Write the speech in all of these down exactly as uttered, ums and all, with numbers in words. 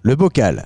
le bocal.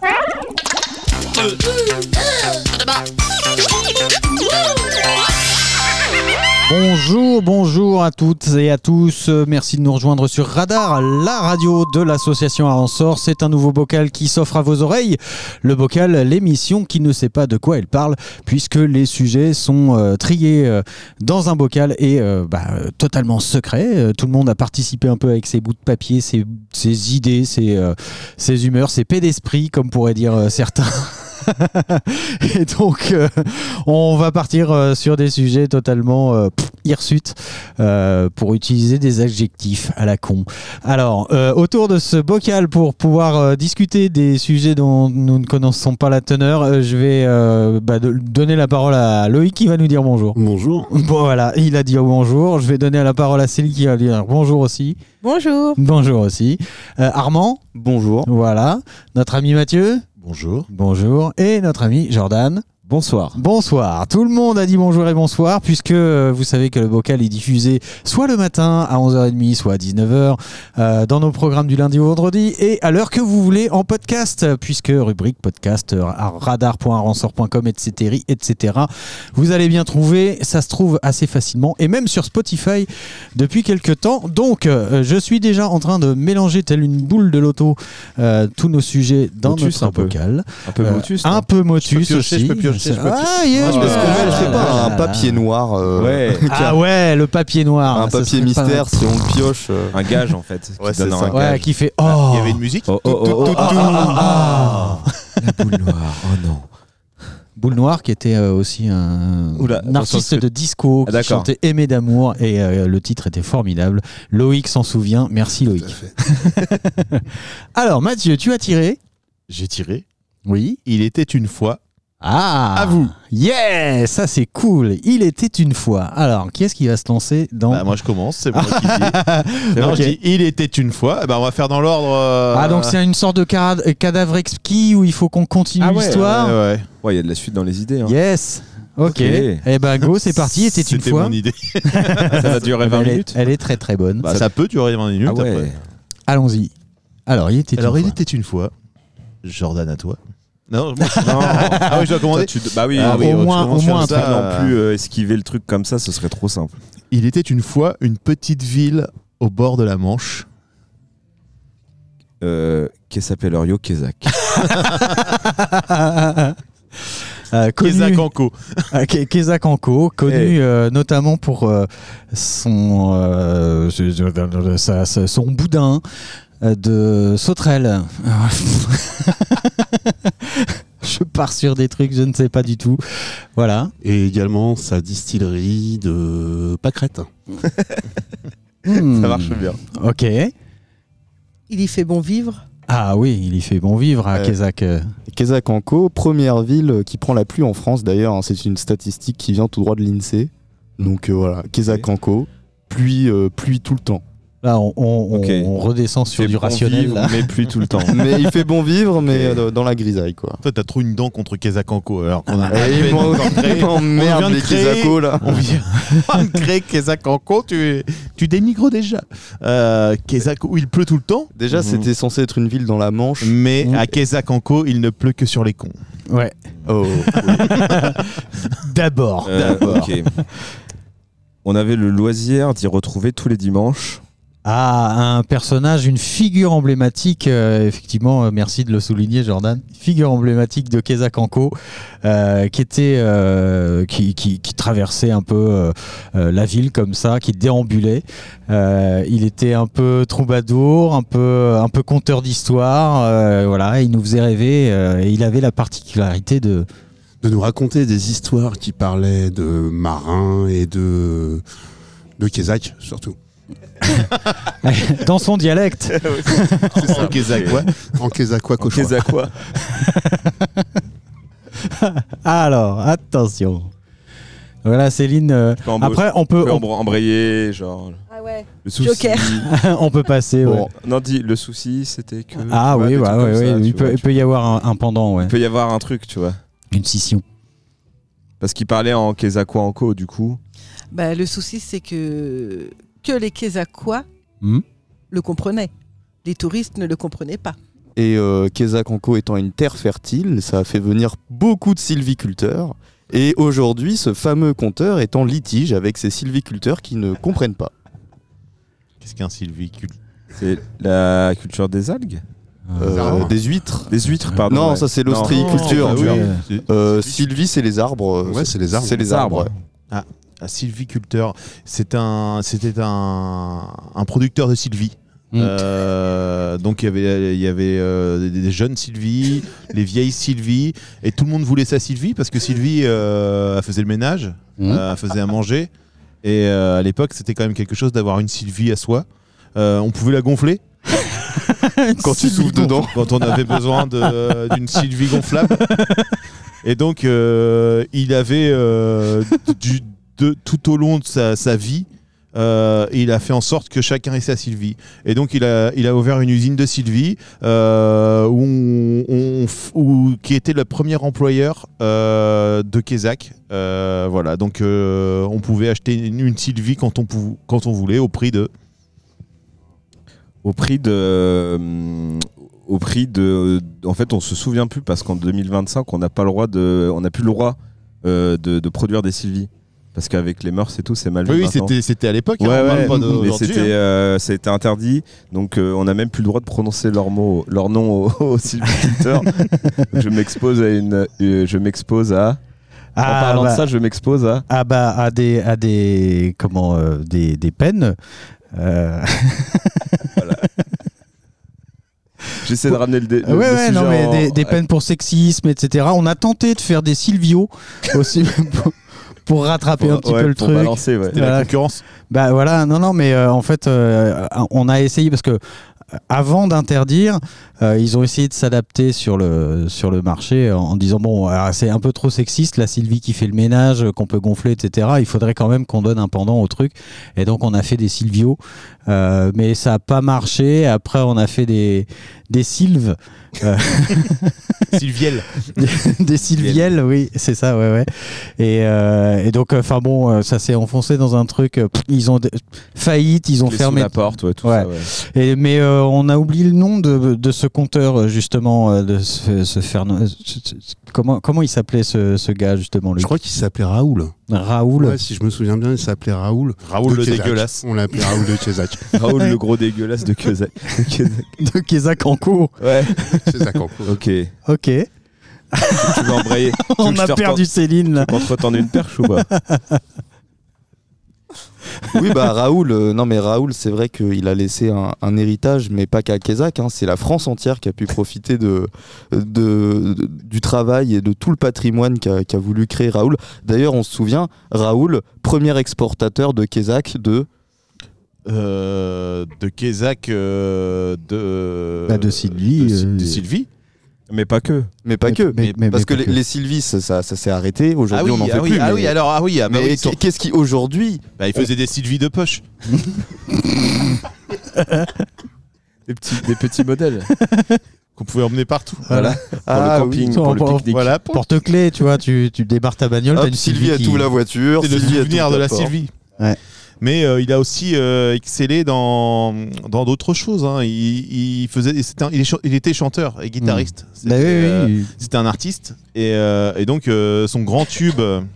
Bonjour, bonjour à toutes et à tous. Merci de nous rejoindre sur Radar, la radio de l'association Aransor. C'est un nouveau bocal qui s'offre à vos oreilles. Le bocal, l'émission qui ne sait pas de quoi elle parle, puisque les sujets sont euh, triés euh, dans un bocal et euh, bah, euh, totalement secret. Euh, tout le monde a participé un peu avec ses bouts de papier, ses, ses idées, ses, euh, ses humeurs, ses paix d'esprit, comme pourraient dire euh, certains. Et donc euh, on va partir euh, sur des sujets totalement euh, pff, hirsutes euh, pour utiliser des adjectifs à la con. Alors euh, autour de ce bocal pour pouvoir euh, discuter des sujets dont nous ne connaissons pas la teneur, euh, je vais euh, bah, de, donner la parole à Loïc qui va nous dire bonjour. Bonjour. Bon voilà, il a dit bonjour. Je vais donner la parole à Céline qui va dire bonjour aussi. Bonjour. Bonjour aussi. Euh, Armand. Bonjour. Voilà. Notre ami Mathieu. Bonjour. Bonjour. Et notre ami Jordan. Bonsoir. Bonsoir. Tout le monde a dit bonjour et bonsoir puisque euh, vous savez que le bocal est diffusé soit le matin à onze heures trente, soit à dix-neuf heures euh, dans nos programmes du lundi au vendredi et à l'heure que vous voulez en podcast puisque rubrique podcast à radar point aransor point com et cetera et cetera. Vous allez bien trouver, ça se trouve assez facilement et même sur Spotify depuis quelques temps. Donc euh, je suis déjà en train de mélanger telle une boule de loto euh, tous nos sujets dans Motus, notre un peu. bocal. Un peu Euh, motus. un non peu motus Je peux piocher, aussi. je peux piocher, je peux piocher. Ah, yeah, Parce ouais, que ouais, je ouais, sais pas, ouais, un ouais. papier noir. euh, Ouais. Ah ouais, le papier noir. Un ça papier serait pas mystère, mal. si on le pioche. euh, Un gage en fait. Ouais, qui c'est donne ça. un Ouais, gage. qui fait oh. Il y avait une musique. Oh, oh, oh, oh, Ah, ah, ah. La boule noire. Oh non. Boule Noire qui était euh, aussi un, Oula, un attention, artiste parce que- de disco Ah, qui d'accord. chantait Aimer d'amour et euh, le titre était formidable. Loïc s'en souvient. Merci Loïc. Alors Mathieu, tu as tiré? J'ai tiré. Oui. Il était une fois. Ah. À vous. Yeah, ça c'est cool. Il était une fois. Alors, qui est-ce qui va se lancer dans Bah, moi je commence, c'est moi qui le dis. Non, Ok. je dis il était une fois. Eh ben, on va faire dans l'ordre. euh, Ah donc c'est une sorte de cara- cadavre exquis où il faut qu'on continue Ah ouais, l'histoire. Ouais, ouais. Ouais, il y a de la suite dans les idées. Hein. Yes. Ok. Ok. Eh ben go, c'est parti. Était une C'était fois. mon idée. Ça va durer vingt elle, est, minutes. elle est très très bonne. Bah, ça peut durer vingt minutes. Ah ouais. après. Allons-y. Alors il était. Alors une il fois. était une fois. Jordan à toi. Non, moi- Non. Ah oui, je dois commander. Toi, tu- Bah oui, Ah au oui, tu moins- commences au moins comme un ça, non euh, plus euh, esquiver le truc comme ça, ce serait trop simple. Il était une fois une petite ville au bord de la Manche. Euh, Qu'est-ce s'appelle Rio Kezak. Euh, connu- Kezakanko. Ah, Ke- Kezakanko, connu Eh. euh, notamment pour euh, son, euh, sa- sa- son boudin euh, de sauterelle. Je pars sur des trucs, je ne sais pas du tout. Voilà. Et également sa distillerie de pâquerettes. Hmm. Ça marche bien. Ok. Il y fait bon vivre. Ah oui, il y fait bon vivre à Ouais. Kezak. euh. Kezakanko, première ville qui prend la pluie en France d'ailleurs, hein, c'est une statistique qui vient tout droit de l'INSEE. Donc euh, voilà, Kezakanko, pluie, euh, pluie tout le temps. Là, on, on- Ok. on redescend sur Fait du bon rationnel. vivre, Là. mais plus tout le temps. Mais il fait bon vivre, mais euh, dans la grisaille quoi. Toi, t'as trop une dent contre Kezakanko. Alors qu'on a Et ils m'en- ils m'emmerdent, vient de les créer- Kezako là. On vient de créer Kezakanko, tu, tu dénigres déjà. Euh, Kezako, où il pleut tout le temps, Déjà Mhm. c'était censé être une ville dans la Manche. mais Mhm. à Kezakanko, il ne pleut que sur les cons. Ouais. Oh. D'abord. Euh, D'accord. ok. On avait le loisir d'y retrouver tous les dimanches. Ah, un personnage, une figure emblématique, euh, effectivement, euh, merci de le souligner Jordan, figure emblématique de Kezakanko, euh, qui était, euh, qui, qui, qui traversait un peu euh, euh, la ville comme ça, qui déambulait. Euh, il était un peu troubadour, un peu, un peu conteur d'histoire, euh, voilà, il nous faisait rêver, euh, et il avait la particularité de... De nous raconter des histoires qui parlaient de marins et de, de Kezak surtout. dans son dialecte. En Kezakois. En Kezakwa Cauchois. Kezakwa. Alors, attention. Voilà Céline. euh, peux embaucher- après, on On peut, peut on, embra- embrayer, genre. Ah ouais. Le souci. Joker. on peut passer. ouais. Bon, non, dis, le souci, c'était que. Ah tu vois, oui, des ouais, trucs ouais, comme ouais, ça, il, tu peut, vois, il tu- peut y avoir un, un pendant, ouais. Il peut y avoir un truc, tu vois. Une scission. Parce qu'il parlait en Kezakwa Anko, du coup. Bah, le souci, c'est que, que les Kezakois Hmm. le comprenaient. Les touristes ne le comprenaient pas. Et euh, Quesac-en-Co étant une terre fertile, ça a fait venir beaucoup de sylviculteurs. Et aujourd'hui, ce fameux compteur est en litige avec ces sylviculteurs qui ne comprennent pas. Qu'est-ce qu'un sylviculteur ? C'est la culture des algues Euh, arbres. des huîtres. Des huîtres, pardon. Non, ouais. ça c'est Non. l'ostréiculture. Ah oui. Ouais. Euh, Sylvie, c'est les arbres. Ouais, c'est les arbres. C'est les arbres. Un sylviculteur, c'est un, c'était un, un producteur de sylvie. Mm. Euh, donc il y avait, il y avait euh, des, des jeunes Sylvie, les vieilles Sylvie, et tout le monde voulait sa Sylvie parce que Sylvie, euh, elle faisait le ménage, Mm. euh, elle faisait à manger, et euh, à l'époque c'était quand même quelque chose d'avoir une Sylvie à soi. Euh, on pouvait la gonfler Quand tu souffles dedans. quand on avait besoin de- d'une Sylvie gonflable. Et donc, euh, il avait, euh, du, de, tout au long de sa, sa vie, euh, il a fait en sorte que chacun ait sa Sylvie. Et donc, il a, il a ouvert une usine de Sylvie euh, où on, on f- où- qui était le premier employeur euh, de Quesac. Euh, voilà, donc euh, on pouvait acheter une, une Sylvie quand on, pou- quand on voulait au prix de... Au prix de. euh, au prix de. En fait, on se souvient plus parce qu'en deux mille vingt-cinq, on n'a pas le droit de. On n'a plus le droit euh, de, de produire des Sylvies. Parce qu'avec les mœurs et tout, c'est mal vu. Oui, oui, maintenant. c'était, c'était à l'époque, hein, Ouais, on parle ouais, pas mais d'aujourd'hui, c'était, hein. euh, ça a été interdit, donc euh, on n'a même plus le droit de prononcer leur mot, leur nom aux, aux sylviculteurs. Je m'expose à une, euh, je m'expose à. En parlant bah, de ça, je m'expose à. ah bah à des à des comment euh, des, des peines. Euh... J'essaie de ramener le, dé- le, ouais le ouais sujet non mais en- des, des peines pour sexisme et cetera. On a tenté de faire des Silvio aussi pour, pour rattraper pour, un petit ouais, peu le pour truc. balancer, ouais. C'était la Voilà. concurrence. Bah voilà, non, non, mais euh, en fait, euh, on a essayé parce que euh, avant d'interdire, euh, ils ont essayé de s'adapter sur le, sur le marché en, en disant bon, alors, c'est un peu trop sexiste, la Sylvie qui fait le ménage, euh, qu'on peut gonfler, et cetera. Il faudrait quand même qu'on donne un pendant au truc. Et donc, on a fait des Sylvios, euh, mais ça n'a pas marché. Après, on a fait des, des Sylves. Euh, Sylviel. des Sylvielles, oui, c'est ça, ouais, ouais. Et, euh, et donc, enfin bon, euh, ça s'est enfoncé dans un truc. euh, pff, ils ont de- faillite, ils ont Clé sous fermé. la porte, ouais, tout Ouais. ça, ouais. Et, mais euh, on a oublié le nom de, de ce compteur, euh, justement, euh, de ce, ce Fernand. Comment, comment il s'appelait ce, ce gars, justement, lui Je crois qu'il s'appelait Raoul. Raoul. Ouais, si je me souviens bien, il s'appelait Raoul. Raoul de le Quesac. dégueulasse. On l'appelait Raoul de Quesac. Raoul, le gros dégueulasse de Quesac. de Quesac. De Quesac-en-Co. Ouais. Quesac en cours. Ok. Tu Ok. veux embrayer. Tu veux On que je a te perdu Céline, là. retende- Qu'on te retende une perche ou pas? Oui, bah Raoul, euh, non mais Raoul, c'est vrai qu'il a laissé un, un héritage, mais pas qu'à Quesac, hein, c'est la France entière qui a pu profiter de, de, de- du travail et de tout le patrimoine qu'a qu'a voulu créer Raoul. D'ailleurs, on se souvient, Raoul, premier exportateur de Quesac de... Euh, de Quesac, euh, de... Bah, de Sylvie, De, Sy- euh, de Sylvie. Mais pas que. Mais pas Mais- que, mais- mais- parce mais que pas les, que. les Sylvis, ça, ça, ça s'est arrêté, aujourd'hui ah oui, on n'en fait ah oui, plus. ah mais oui, alors, ah oui, ah bah mais oui, sur- qu'est-ce qui aujourd'hui... bah, il faisait des Sylvie de poche. Des petits, des petits modèles. Qu'on pouvait emmener partout. Voilà. Pour Ah le oui. camping, Sur- pour le pour- pique-nique. Voilà, pour Porte-clés, tu vois, tu, tu débarres ta bagnole, t'as Hop, une Sylvie a qui... tout la voiture, c'est le Sylvie a souvenir tout de le la port. Sylvie. Ouais. Mais euh, il a aussi euh, excellé dans, dans d'autres choses. Hein. Il, il, faisait, c'était un- il, est ch- il était chanteur et guitariste. C'était, Bah oui, oui, euh, oui. c'était un artiste. Et, euh, et donc, euh, son grand tube.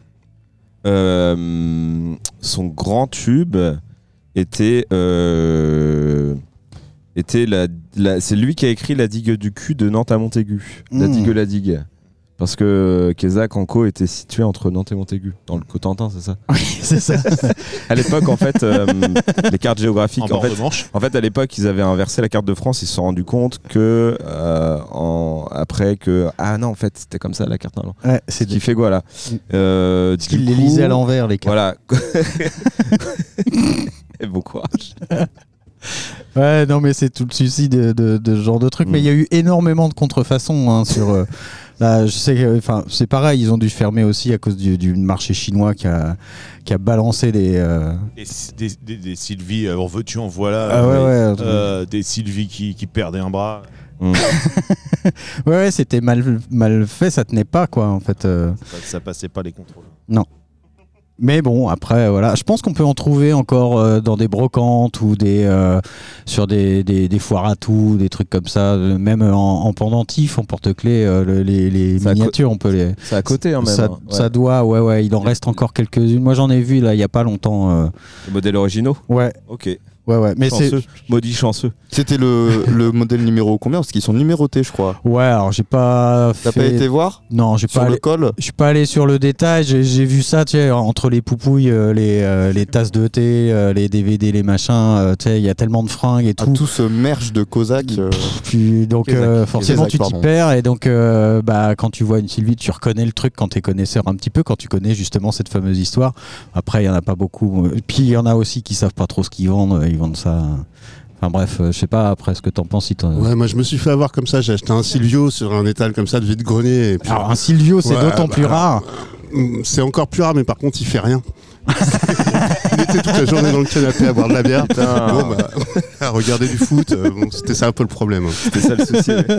Euh, son grand tube était euh, était la, la- c'est lui qui a écrit La digue du cul de Nantes à Montaigu. La Mm. digue la digue. Parce que Quesac-en-Co était situé entre Nantes et Montaigu, dans le Cotentin, c'est ça? Oui, c'est ça. À l'époque, en fait, euh, les cartes géographiques, En en bord fait, de Manche. en fait, à l'époque, ils avaient inversé la carte de France. Ils se sont rendus compte que euh, en, après que ah non, en fait, c'était comme ça la carte. Non, non. Ouais, Ce c'est qui fait quoi là euh, Parce du qu'il les coup, lisait à l'envers, les cartes. Voilà. Et bon courage. Ouais, non, mais c'est tout le souci de, de, de ce genre de truc. Mm. Mais il y a eu énormément de contrefaçons hein, sur. euh, là, je sais que, enfin, c'est pareil, ils ont dû fermer aussi à cause du, du marché chinois qui a, qui a balancé des. euh, Des, des, des, des Sylvie, euh, en veux-tu, en voilà. Ah ouais, euh, ouais. euh, des Sylvie qui, qui perdaient un bras. Mm. Ouais, ouais, c'était mal, mal fait, ça tenait pas, quoi, en fait. euh. Ça, ça passait pas les contrôles. Mais bon, après, voilà. Je pense qu'on peut en trouver encore euh, dans des brocantes ou des, euh, sur des, des, des foires à tout, des trucs comme ça. Euh, Même en, en pendentif, en porte-clés, euh, le- les, les C'est à miniatures, on peut les. C'est à côté, hein, même. ça, hein. Ouais. ça doit, ouais, ouais. Il en reste encore quelques-unes. Moi, j'en ai vu là, il y a pas longtemps. euh, Les modèles originaux. Ouais, Ok. ouais, ouais. Mais c'est. Chanceux. Maudit chanceux. C'était le, le modèle numéro combien? Parce qu'ils sont numérotés, je crois. Ouais, alors j'ai pas. T'as fait... pas été voir Non, j'ai sur pas. le allé- col? Je suis pas allé sur le détail, j'ai, j'ai vu ça, tu sais, entre les poupouilles, euh, les, euh, les tasses de thé, euh, les D V D, les machins, euh, tu sais, il y a tellement de fringues et Ah, tout. tout ce merge de Cosaque. euh, Puis, donc Kézak, euh, forcément Kézak, tu t'y pardon. perds et donc euh, bah, quand tu vois une Sylvie, tu reconnais le truc quand tu es connaisseur un petit peu, quand tu connais justement cette fameuse histoire. Après, il y en a pas beaucoup. Et puis il y en a aussi qui savent pas trop ce qu'ils vendent, ils vendent ça. Enfin bref, euh, je sais pas après ce que t'en penses. Si t'en... Ouais, moi je me suis fait avoir comme ça. J'ai acheté un Silvio sur un étal comme ça de vide-grenier. Et puis, Alors un Silvio, c'est Ouais, d'autant bah, plus rare. hum, c'est encore plus rare, mais par contre, il fait rien. Il était toute la journée dans le canapé à boire de la bière. Bon, bah, à regarder du foot. euh, bon, c'était ça un peu le problème. hein. C'était ça le souci. ouais.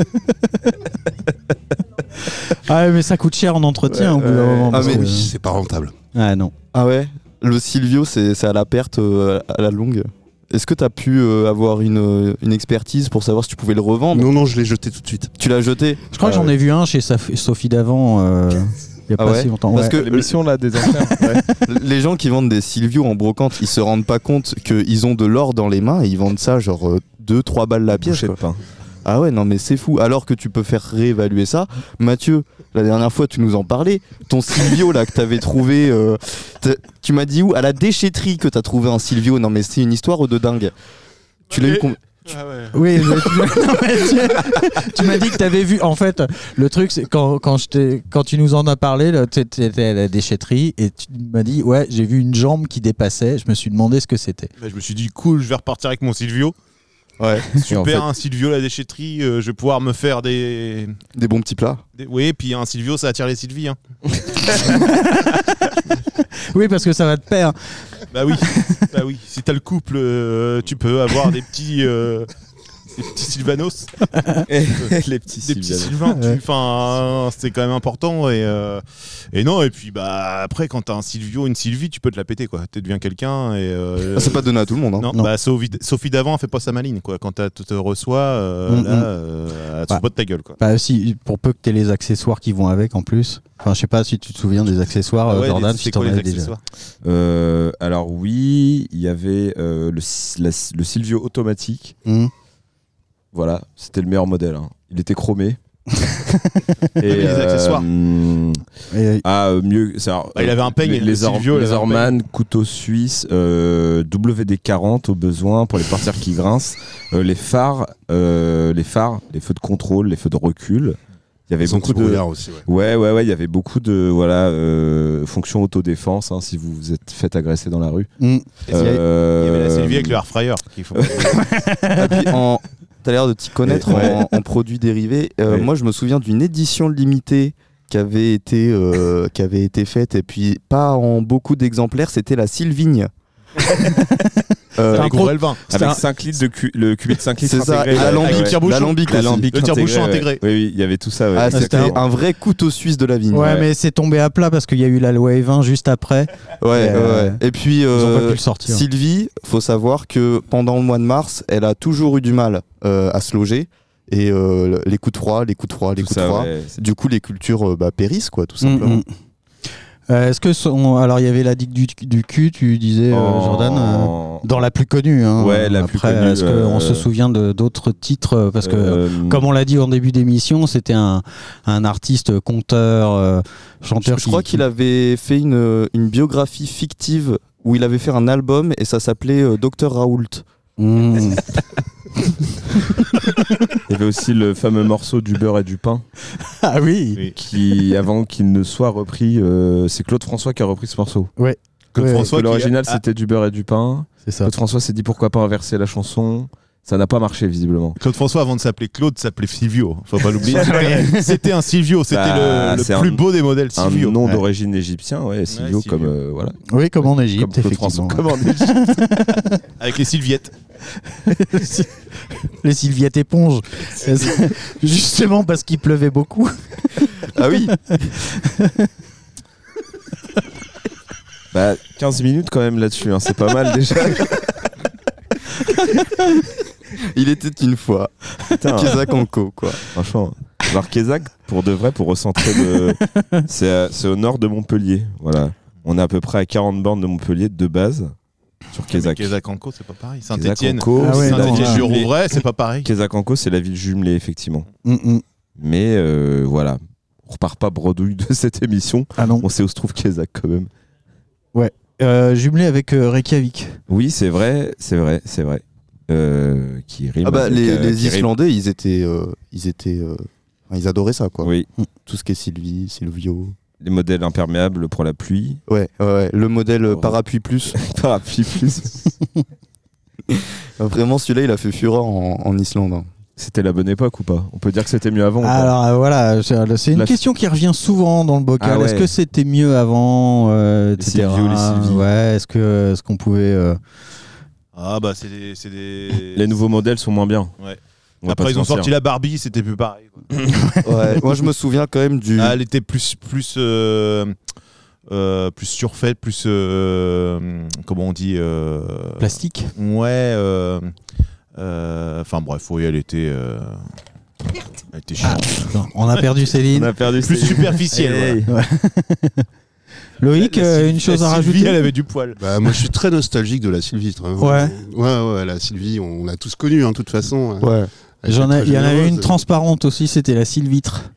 Ah ouais, mais ça coûte cher en entretien au bout d'un Ouais, moment. Ah, parce mais que- Oui, c'est pas rentable. Ah non. Ah ouais? Le Silvio, c'est c'est à la perte, euh, à la longue. Est-ce que t'as pu euh, avoir une, une expertise pour savoir si tu pouvais le revendre? Non, non, je l'ai jeté tout de suite. Tu l'as jeté? Je crois que Ah j'en ouais. ai vu un chez Saf- Sophie Davant euh, il y a Ah pas ouais si longtemps. Parce Ouais. que L'émission là des enfers. Ouais. les gens qui vendent des Silvio en brocante, ils se rendent pas compte qu'ils ont de l'or dans les mains et ils vendent ça genre deux trois balles la pièce. Bouchée de quoi. pain. Ah ouais, non mais c'est fou. Alors que tu peux faire réévaluer ça. Mathieu, la dernière fois tu nous en parlais. Ton Silvio là que t'avais trouvé, euh, t'as- tu m'as dit où? À la déchetterie que t'as trouvé un Silvio. Non mais c'est une histoire de dingue. Tu l'as eu com- Oui, mais tu, non, mais tu- tu m'as dit que tu avais vu. En fait, le truc, c'est quand, quand, je t'ai- quand tu nous en as parlé, tu étais à la déchetterie et tu m'as dit ouais, j'ai vu une jambe qui dépassait. Je me suis demandé ce que c'était. Bah, je me suis dit, cool, je vais repartir avec mon Silvio. Ouais, Super, en fait- un Silvio, la déchetterie, euh, je vais pouvoir me faire des. des bons petits plats. des- Oui, puis un Silvio, ça attire les Sylvies. Hein. Oui, parce que ça va te pair. Bah oui, bah oui. Si t'as le couple, euh, tu peux avoir des petits. euh, des petits Sylvanos, Les petits des petits Sylvianos. Sylvains. tu- Ouais. Enfin, c'est quand même important et euh, et non. Et puis bah après, quand t'as un Silvio, une Sylvie, tu peux te la péter quoi. Tu deviens quelqu'un et. euh, Ah, c'est pas donné à tout le monde. Hein. Non, Non. bah Sophie, Sophie d'avant elle fait pas sa maline quoi. Quand elle te, te reçoit, euh, Mm, là, mm. euh, elle te Bah. fout pas de ta gueule quoi. Bah, si, pour peu que tu aies les accessoires qui vont avec en plus. Enfin, je sais pas si tu te souviens des accessoires, Ah euh, ouais, Jordan, les- si c'est t'en quoi les avais déjà. accessoires Euh, alors oui, il y avait euh, le, la- le Silvio automatique. Hum. Voilà, c'était le meilleur modèle. hein. Il était chromé. Et les accessoires. hum, Et- Ah, euh, mieux. c'est- alors, Bah, il avait un peigne, Les, le les, Silvio, il les avait un Orman, couteau suisse, euh, W D quarante au besoin pour les portières qui grincent, euh, les phares, euh, les phares, les feux de contrôle, les feux de recul. Il y avait Ils sont beaucoup de. brouillards aussi. Ouais. Ouais, ouais, ouais. Il y avait beaucoup de voilà euh, fonctions autodéfense hein, si vous vous êtes fait agresser dans la rue. Hum. Il y avait- il y avait la Euh, Sylvie avec le air fryer. qu'il faut- Et puis, en... t'as l'air de t'y connaître Et- ouais. en, en produits dérivés. Euh, Ouais. Moi, je me souviens d'une édition limitée qui avait été, euh, qui avait été faite, et puis pas en beaucoup d'exemplaires, c'était la Sylvigne. Euh, un Avec gros- le vin. C'était avec un- cinq litres de cu- le cubit de cinq litres C'est ça, intégré. et ouais. l'alambic, Ouais. tire-bouchon. l'alambic aussi. L'alambic Le tire-bouchon ouais. intégré. Oui, oui, il y avait tout ça. Ouais. Ah, Ah, c'était C'était un vrai couteau suisse de la vigne. Ouais, Ouais. mais c'est tombé à plat parce qu'il y a eu la loi E vingt juste après. Ouais, Et, euh, ouais. Et puis, Ils ont euh, pas pu le sortir. Sylvie, faut savoir que pendant le mois de mars, elle a toujours eu du mal euh, à se loger. Et euh, les coups de froid, les coups de froid, les Tout coups de ça, froid. ouais. Du coup, les cultures euh, bah, périssent, quoi, tout Hum, simplement. hum. Euh, Est-ce que son... alors il y avait la digue du, du cul, tu disais euh, En- Jordan, euh, dans la plus connue. Hein. Ouais, la plus Après, connue, Est-ce qu'on euh, se souvient de d'autres titres euh, parce que Euh, comme on l'a dit en début d'émission, c'était un, un artiste, conteur, euh, Je, chanteur. je crois qu'il avait fait une, une biographie fictive où il avait fait un album et ça s'appelait euh, Docteur Raoult. Mmh. Il y avait aussi le fameux morceau du beurre et du pain Ah oui. Oui. qui, avant qu'il ne soit repris, euh, c'est Claude François qui a repris ce morceau. Claude Ouais, François. Que qui- l'original Ah, c'était du beurre et du pain. C'est ça. Claude François s'est dit pourquoi pas inverser la chanson. Ça n'a pas marché visiblement. Claude François, avant de s'appeler Claude, s'appelait Silvio. Faut pas l'oublier. C'était- C'était un Silvio. C'était Bah, le, le c'est plus un- beau des modèles Un Silvio. nom Ouais. d'origine égyptien, ouais, Silvio, Silvio. comme euh, voilà. Oui, comme en Égypte, Comme Claude effectivement. François, comme en Égypte. Avec les Sylviettes. Les Sylviettes éponges. Justement parce qu'il pleuvait beaucoup. Ah oui. Bah, quinze minutes quand même là-dessus, hein, c'est pas mal déjà. Il était une fois. Putain, Kézak Anko, quoi. franchement. Alors Kézak, pour de vrai, pour recentrer, le... c'est, à- c'est au nord de Montpellier. Voilà. On est à peu près à quarante bornes de Montpellier de base sur Kézak. Kézak-Anco, c'est pas pareil. Saint-Etienne, Kézak-Anco, Ah ouais, c'est non, la là. ville Saint-Etienne, jumelée. Rouvray, c'est pas pareil. Kézak-Anco, c'est la ville jumelée, effectivement. Mm, mm. Mais euh, voilà, on repart pas bredouille de cette émission. Ah non. On sait où se trouve Kézak quand même. Euh, jumelé avec euh, Reykjavik. Oui, c'est vrai, c'est vrai, c'est vrai. Euh, qui rime Ah bah, avec, les, euh, les qui rime- Islandais, ils étaient. euh, ils étaient. euh, enfin, ils adoraient ça, quoi. Oui, Tout ce qui est Sylvie, Silvio. les modèles imperméables pour la pluie. Ouais, ouais, ouais. Le modèle euh, Oh. parapluie plus. Parapluie plus. Vraiment, celui-là, il a fait fureur en, en Islande. hein. C'était la bonne époque ou pas? On peut dire que c'était mieux avant ou pas? Alors euh, voilà, c'est c'est une La- question qui revient souvent dans le bocal. Ah ouais. Est-ce que c'était mieux avant, euh, Les et cetera. Silvio, les Sylvie. Ouais. Est-ce que est-ce qu'on pouvait euh, Ah bah c'est des, c'est des... Les nouveaux modèles sont moins bien. Ouais. On va Après pas ils se ont mentir. sorti la Barbie, c'était plus pareil. quoi. Ouais, moi, je me souviens quand même du. Ah, elle était plus plus euh, euh, plus surfaite, plus euh, comment on dit euh, plastique? Ouais. euh, euh, Enfin bref, oui, elle était. euh, elle était chiante. Non, on a perdu Céline. On a perdu Plus Céline. superficielle. Hey. voilà. Loïc, La euh, Sylvie- une chose la à Sylvie, rajouter? elle avait du poil. Bah, moi, je suis très nostalgique de la Sylvie. hein. Ouais. Ouais, ouais, la Sylvie, on l'a tous connue, hein, de toute façon. Ouais. Elle J'en ai- était Il y en très avait une généreuse. transparente aussi, c'était la Sylvitre.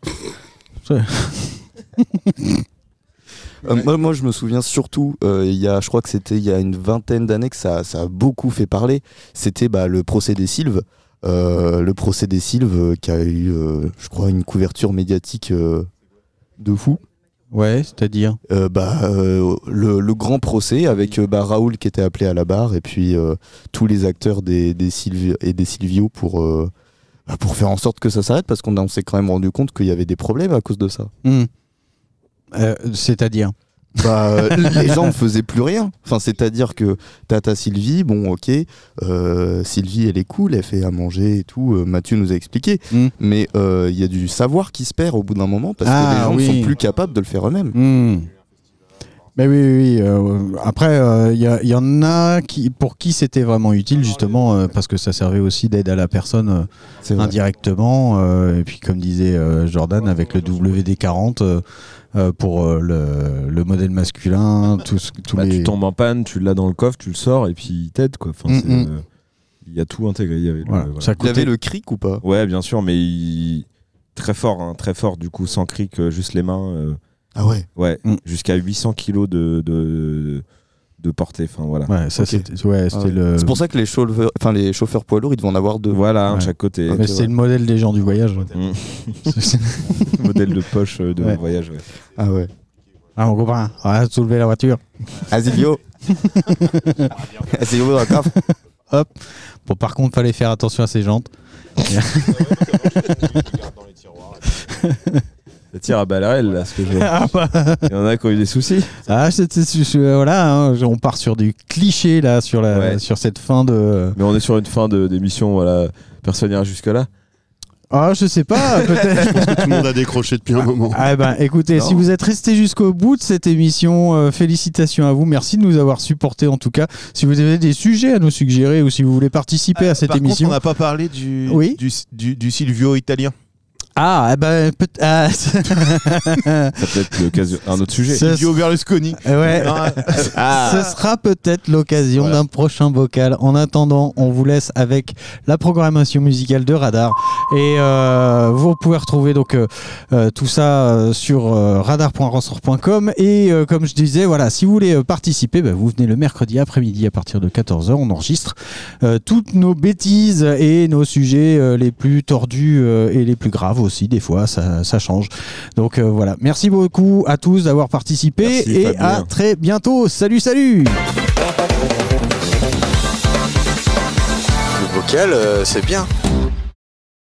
Euh, moi, moi, je me souviens surtout, euh, il y a, je crois que c'était il y a une vingtaine d'années que ça, ça a beaucoup fait parler. C'était bah, le procès des Sylves. Euh, le procès des Sylves euh, qui a eu, euh, je crois, une couverture médiatique euh, de fou. Ouais, c'est-à-dire. Euh, bah, euh, le, le grand procès avec euh, bah, Raoul qui était appelé à la barre et puis euh, tous les acteurs des, des Sylvi- et des Silvio pour, euh, bah, pour faire en sorte que ça s'arrête parce qu'on on s'est quand même rendu compte qu'il y avait des problèmes à cause de ça. Hmm. Euh, c'est-à-dire. Bah, euh, les gens ne faisaient plus rien. Enfin, c'est-à-dire que t'as ta Sylvie, bon, ok, euh, Sylvie, elle est cool, elle fait à manger et tout. euh, Mathieu nous a expliqué, Mm. mais il euh, y a du savoir qui se perd au bout d'un moment parce Ah, que les gens oui. ne sont plus capables de le faire eux-mêmes. Hmm. Mais oui, oui, oui. euh, après, il y, a- y en a qui, pour qui c'était vraiment utile, justement, euh, parce que ça servait aussi d'aide à la personne euh, C'est vrai. indirectement. euh, et puis, comme disait euh, Jordan, avec le W D quarante, euh, euh, pour euh, le, le modèle masculin, tous, tous Bah, les... Tu tombes en panne, tu l'as dans le coffre, tu le sors et puis il t'aide quoi. Enfin, c'est, Mm, mm. euh, il y a tout intégré. Il y avait le- Voilà, voilà. ça Il y coûtait- avait le cric ou pas? Ouais, bien sûr, mais il- très fort, hein, très fort du coup, sans cric, euh, juste les mains. euh, Ah ouais. Ouais, Mm. jusqu'à huit cents kilos de, de, de portée. Enfin voilà. Ouais, ça Ok. c'était ouais, c'était Ah ouais. le... C'est pour ça que les chauffeurs, enfin les chauffeurs poids lourds, ils devaient en avoir deux. Voilà, un de Ouais. chaque côté. Ok, Mais c'était ouais. le modèle des gens du voyage. Mm. C'est- Modèle de poche euh, de Ouais. voyage. Ouais. Ah ouais. ah, mon copain, on va soulever la voiture. Asilio. Asilio dans la taf. Bon, par contre, fallait faire attention à ses jantes. Ça tire à balles réelles, là, ce que je vois. Ah, bah. Il y en a qui ont eu des soucis. Ah, c'est- c'est- c'est- voilà, hein, on part sur du cliché là, sur, la, Ouais. sur cette fin de. Mais on est sur une fin de- d'émission, voilà. Personne n'ira jusque-là. Ah, je sais pas, peut-être. Tout le monde a décroché depuis un moment. Ah ben, écoutez, Non. si vous êtes resté jusqu'au bout de cette émission, euh, félicitations à vous. Merci de nous avoir supportés en tout cas. Si vous avez des sujets à nous suggérer ou si vous voulez participer à cette Par émission. contre, on n'a pas parlé du, Oui. du, du, du Silvio italien. Ah, eh ben, peut- ah, Ça peut être l'occasion. Un autre sujet. Ça- Silvio Berlusconi. ouais. Non, Ce sera peut-être l'occasion Voilà. d'un prochain bocal. En attendant, on vous laisse avec la programmation musicale de Radar. Et euh, vous pouvez retrouver donc euh, euh, tout ça euh, sur euh, radar point ressort point com. Et euh, comme je disais, voilà, si vous voulez euh, participer, bah, vous venez le mercredi après-midi à partir de quatorze heures. On enregistre euh, toutes nos bêtises et nos sujets euh, les plus tordus euh, et les plus graves aussi. Des fois, ça, ça change. Donc euh, voilà. Merci beaucoup à tous d'avoir participé. Merci, et Fabien. à très bientôt. Salut, salut! Le bocal, euh, c'est bien.